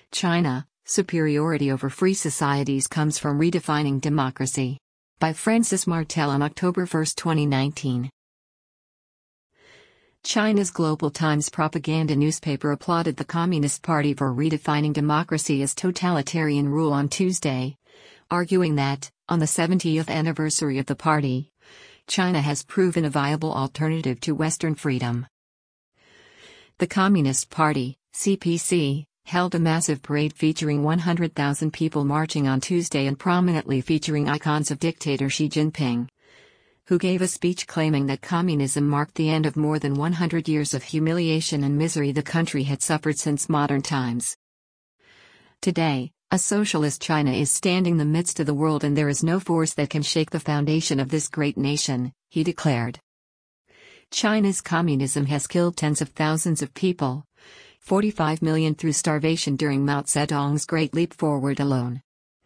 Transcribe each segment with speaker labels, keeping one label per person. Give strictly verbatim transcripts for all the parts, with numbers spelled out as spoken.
Speaker 1: China, Superiority over Free Societies Comes from Redefining Democracy. By Francis Martel on October first, twenty nineteen. China's Global Times propaganda newspaper applauded the Communist Party for redefining democracy as totalitarian rule on Tuesday, arguing that, on the seventieth anniversary of the party, China has proven a viable alternative to Western freedom. The Communist Party, C P C, held a massive parade featuring one hundred thousand people marching on Tuesday and prominently featuring icons of dictator Xi Jinping, who gave a speech claiming that communism marked the end of more than one hundred years of humiliation and misery the country had suffered since modern times. Today, a socialist China is standing in the midst of the world, and there is no force that can shake the foundation of this great nation, he declared. China's communism has killed tens of thousands of people, forty-five million through starvation during Mao Zedong's Great Leap Forward alone.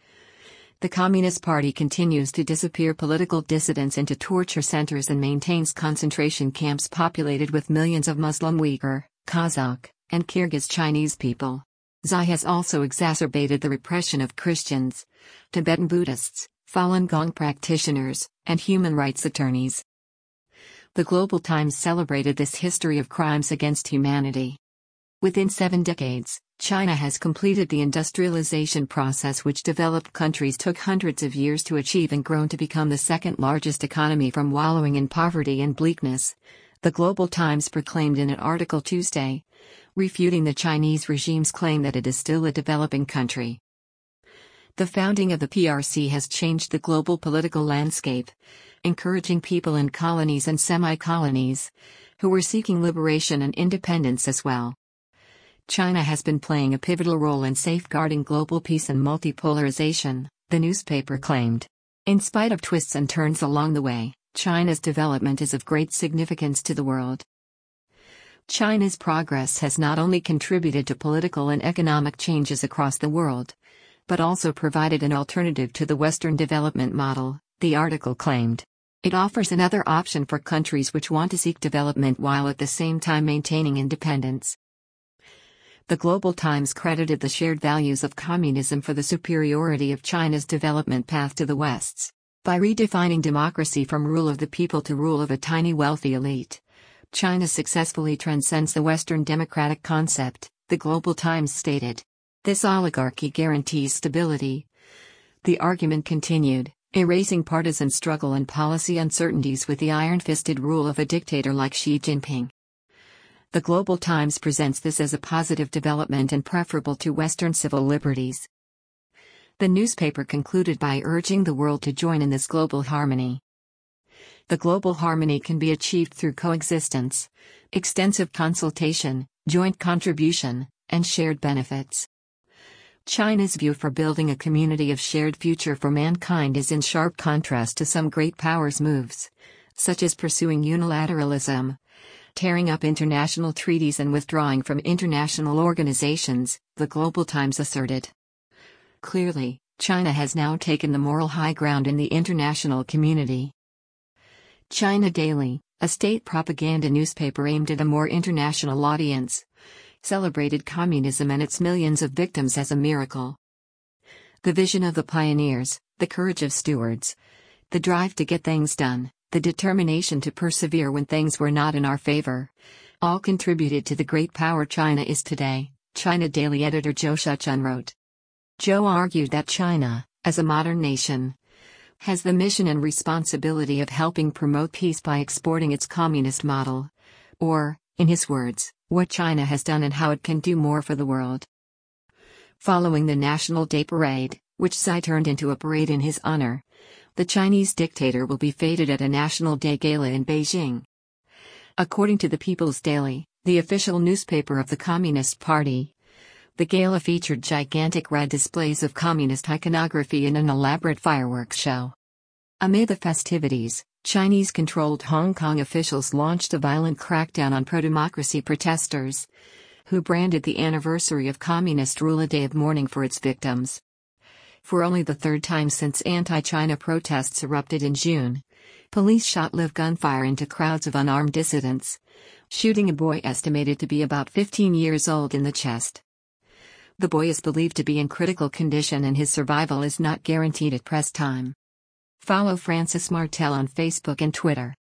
Speaker 1: The Communist Party continues to disappear political dissidents into torture centers and maintains concentration camps populated with millions of Muslim Uyghur, Kazakh, and Kyrgyz Chinese people. Xi has also exacerbated the repression of Christians, Tibetan Buddhists, Falun Gong practitioners, and human rights attorneys. The Global Times celebrated this history of crimes against humanity. Within seven decades, China has completed the industrialization process which developed countries took hundreds of years to achieve and grown to become the second largest economy from wallowing in poverty and bleakness, the Global Times proclaimed in an article Tuesday, refuting the Chinese regime's claim that it is still a developing country. The founding of the P R C has changed the global political landscape, encouraging people in colonies and semi-colonies, who were seeking liberation and independence as well. China has been playing a pivotal role in safeguarding global peace and multipolarization, the newspaper claimed. In spite of twists and turns along the way, China's development is of great significance to the world. China's progress has not only contributed to political and economic changes across the world, but also provided an alternative to the Western development model, the article claimed. It offers another option for countries which want to seek development while at the same time maintaining independence. The Global Times credited the shared values of communism for the superiority of China's development path to the West's. By redefining democracy from rule of the people to rule of a tiny wealthy elite, China successfully transcends the Western democratic concept, the Global Times stated. This oligarchy guarantees stability. The argument continued, erasing partisan struggle and policy uncertainties with the iron-fisted rule of a dictator like Xi Jinping. The Global Times presents this as a positive development and preferable to Western civil liberties. The newspaper concluded by urging the world to join in this global harmony. The global harmony can be achieved through coexistence, extensive consultation, joint contribution, and shared benefits. China's view for building a community of shared future for mankind is in sharp contrast to some great powers' moves, such as pursuing unilateralism, tearing up international treaties and withdrawing from international organizations, the Global Times asserted. Clearly, China has now taken the moral high ground in the international community. China Daily, a state propaganda newspaper aimed at a more international audience, celebrated communism and its millions of victims as a miracle. The vision of the pioneers, the courage of stewards, the drive to get things done, the determination to persevere when things were not in our favor, all contributed to the great power China is today, China Daily editor Zhou Shuchun wrote. Zhou argued that China, as a modern nation, has the mission and responsibility of helping promote peace by exporting its communist model, or, in his words, what China has done and how it can do more for the world. Following the National Day Parade, which Xi turned into a parade in his honor, the Chinese dictator will be feted at a National Day Gala in Beijing. According to the People's Daily, the official newspaper of the Communist Party, the gala featured gigantic red displays of communist iconography and an elaborate fireworks show. Amid the festivities, Chinese-controlled Hong Kong officials launched a violent crackdown on pro-democracy protesters, who branded the anniversary of communist rule a day of mourning for its victims. For only the third time since anti-China protests erupted in June, police shot live gunfire into crowds of unarmed dissidents, shooting a boy estimated to be about fifteen years old in the chest. The boy is believed to be in critical condition and his survival is not guaranteed at press time. Follow Francis Martel on Facebook and Twitter.